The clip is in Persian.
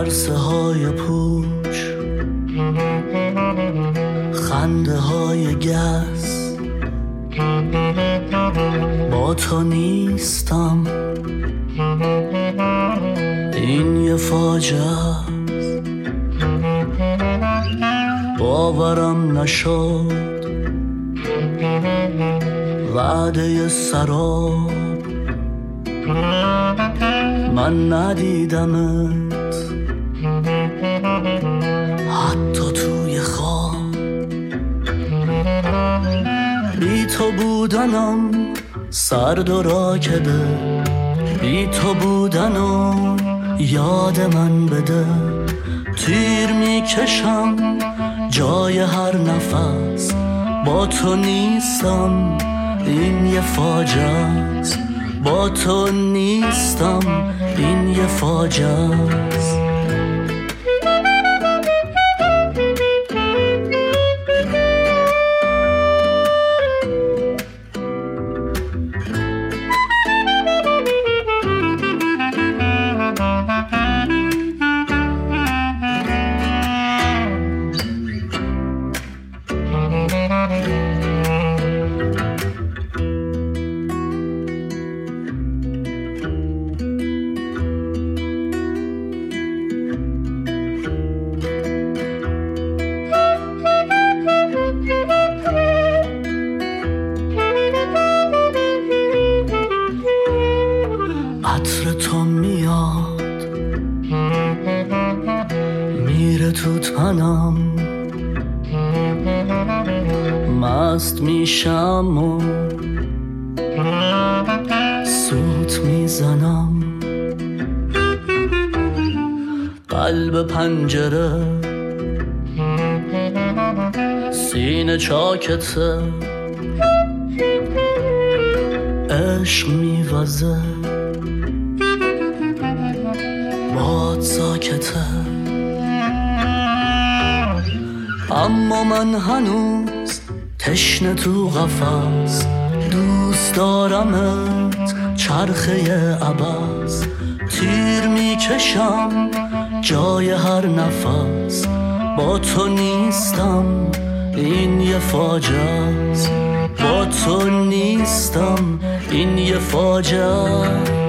عرصه های پوچ، خنده های گس، با تو نیستم، این یه فاجعه است. باورم نشد وعده سراب، من ندیدمت حتی توی خواب. بی تو بودنم سرد و راکده، بی تو بودنم یاد من بده. تیر میکشم جای هر نفس، با تو نیستم، این یه فاجعه است. با تو نیستم، این یه فاجعه است. عطر تو میاد میره تو تنم، مست میشم و سوت میزنم. قلب پنجره سینه چاکته، عشق میوزه باد ساکته. اما من هنوز تشنه تو قفس، دوست دارمت چرخه عباس. تیر میکشم جای هر نفس، با تو نیستم، این یه فاجعه است. با تو نیستم، این یه فاجعه است.